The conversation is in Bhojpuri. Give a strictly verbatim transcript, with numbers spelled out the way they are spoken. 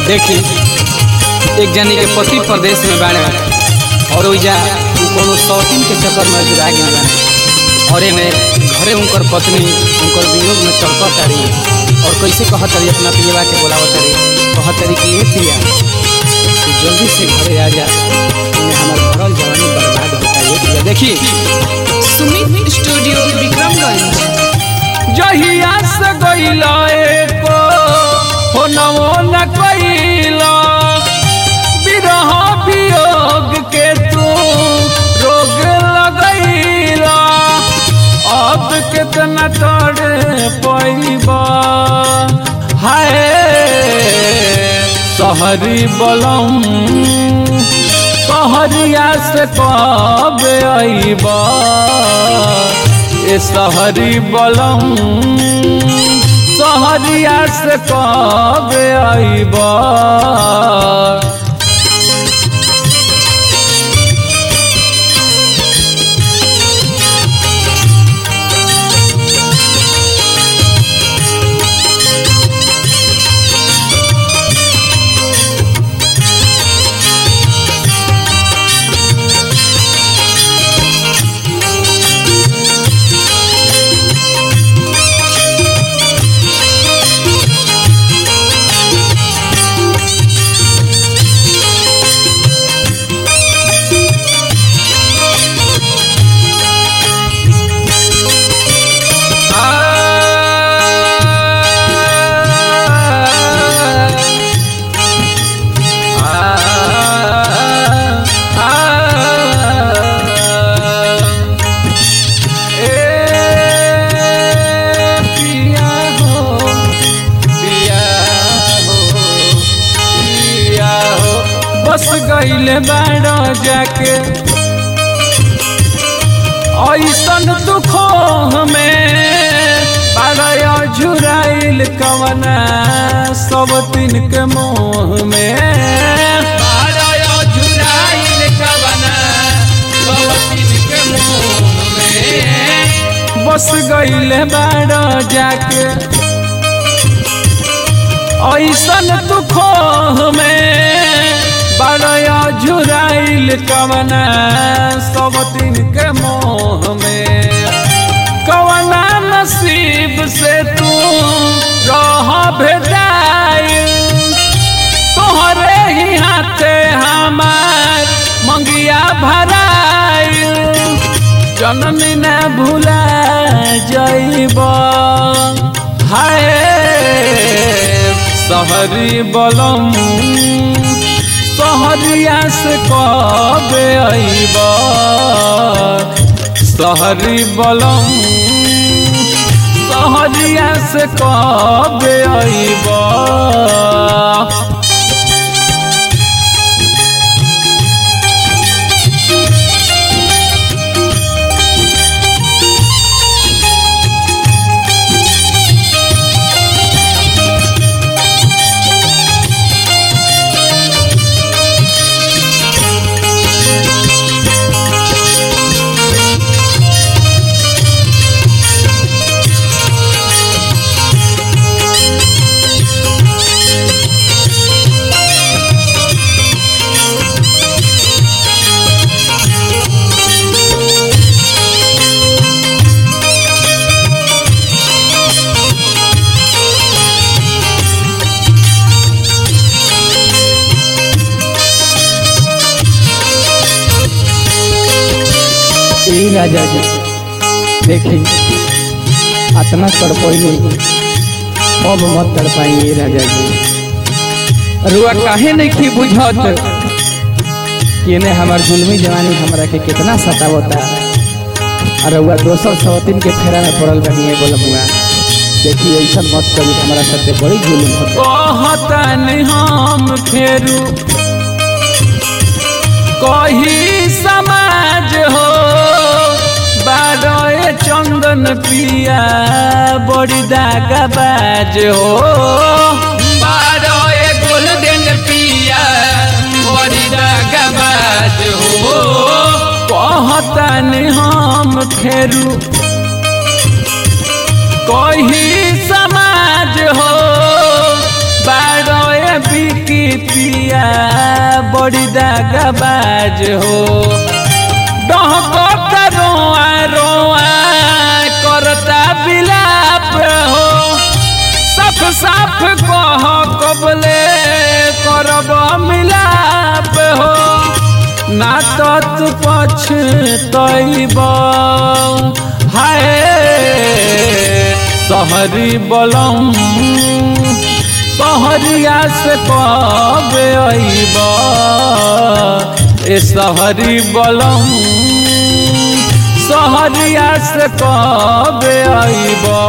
देखी एक जनी के पति प्रदेश में बाड़े और ओइजा कोनो शौकीन के चक्कर में जुड़ा गया बाड़े और एमे घरे उनकर पत्नी उनकर वियोग में तड़पत तारी और कैसे कहत तारी अपना पियवा के बुलावत तारी कहत तारी कि ए पिया तू जल्दी से घरे आ जा तुम्हें हमार भरल जवानी बर्बाद होता है पिया। देखी सुमित स्टूडियो विक्रमगंज। जहिया से गइला एको हो नवो न कइला विरह वियोग के तू रोग लगैला अब कितना तड़े पैबा हाय सहरी बलम सहरिया से कब अइबा ए सहरी बलम सहरिया से कब अइबा। बस गइले बाड़ो जाके ऐसन दुखो में बाड़ो झुराइल कवना सब तीन के मोह में बाड़ो झुराइल कवना सब तीन के मोह में बस गइले बाड़ो जाके ऐसन दुखो में बड़या झुराइल कवना सब तीन के मोह में कवना नसीब से तू रह भेटाइल तोहरे ही हाथे हमार मंगिया भराइल जननी न भुला जाइबा हाय सहरी बलम सहरिया से कब अइबा सहरी बलम सहरिया से कब अइबा। राजा जी देखी इतना तड़पैली अब मत तड़पाइए राजा जी रुआ काहे नहीं की बुझत कि ने हमार जुल्मी जवानी हमरा के कितना सतावता और रुआ दोसर सवतीन के फेरा में पड़ल बनिए बोलमुआ देखी ऐसा मत करी हमारा साथे बड़ी जुल्म होता कहतन हम फेरू कही समाज हो बारोए चंदन पिया बड़ी दागा बाज हो बारोए गोल्डन पिया बड़ी दागा बाज हो कहतन हम फेरू कही समाज हो बारोए बिकी पिया बड़ी दागबाज हो डहकता रोआ रोआ करता बिलाप हो साफ साफ कह कबले करब मिलाप हो ना तो तू पछतैब हाय सहरी बलम सहरिया से कब अइब ए सहरी बलम सहरिया से कब अइब।